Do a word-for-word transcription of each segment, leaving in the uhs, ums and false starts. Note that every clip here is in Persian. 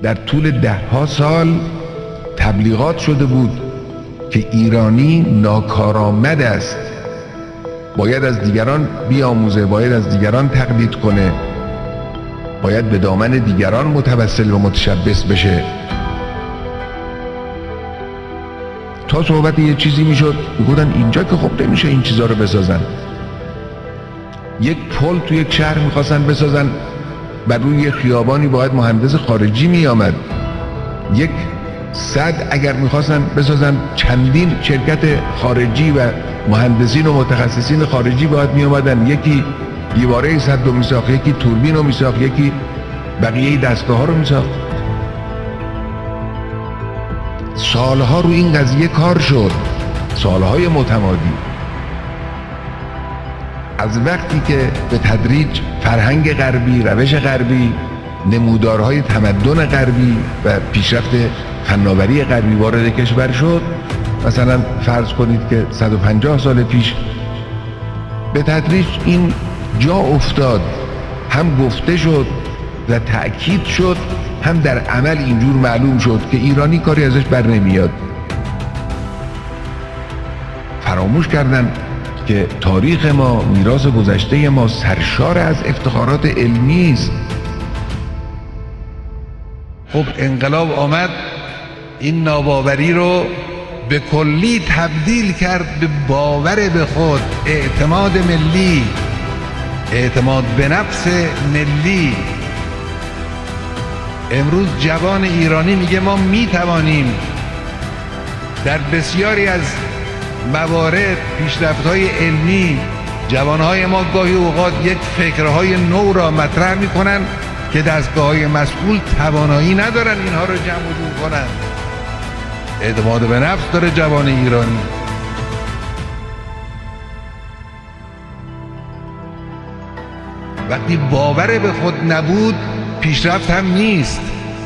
در طول ده ها سال تبلیغات شده بود که ایرانی ناکارآمد است، باید از دیگران بیاموزه، باید از دیگران تقلید کنه، باید به دامن دیگران متوسل و متشبث بشه. تا صحبت یه چیزی میشد میگفتن اینجا که خب نمیشه این چیزا رو بسازن. یک پل توی یک شهر میخواستن بسازن، بر روی خیابانی باید مهندس خارجی میآمد. یک صد اگر میخواستن بسازن چندین شرکت خارجی و مهندسین و متخصصین خارجی باید میآمدن، یکی دیواره صد رو میساخت، یکی توربین رو میساخت، یکی بقیه دستگاه ها رو میساخت. سالها رو این قضیه کار شد، سالهای متمادی. از وقتی که به تدریج فرهنگ غربی، روش غربی، نمودارهای تمدن غربی و پیشرفت فناوری غربی وارد کشور شد، مثلا فرض کنید که صد و پنجاه سال پیش به تدریج این جا افتاد، هم گفته شد و تأکید شد، هم در عمل اینجور معلوم شد که ایرانی کاری ازش بر نمیاد. فراموش کردن که تاریخ ما، میراث گذشته ما سرشار از افتخارات علمی است. خب انقلاب آمد، این ناباوری رو به کلی تبدیل کرد به باور به خود، اعتماد ملی، اعتماد به نفس ملی. امروز جوان ایرانی میگه ما میتوانیم در بسیاری از موارد پیشرفت‌های علمی، جوانهای ما گاهی اوقات یک فکرهای نو را مطرح میکنن که دستگاه‌های مسئول توانایی ندارن اینها رو جمع و جور کنن. اعتماد به نفس داره جوان ایرانی. وقتی باور به خود نبود پیشرفت هم نیست.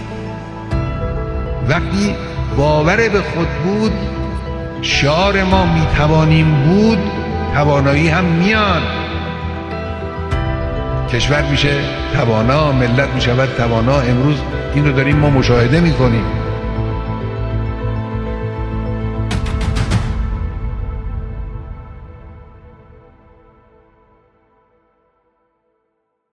وقتی باور به خود بود، شعار ما میتوانیم بود، توانایی هم میاد. کشور میشه توانا، ملت میشود توانا. امروز این رو داریم ما مشاهده میکنیم.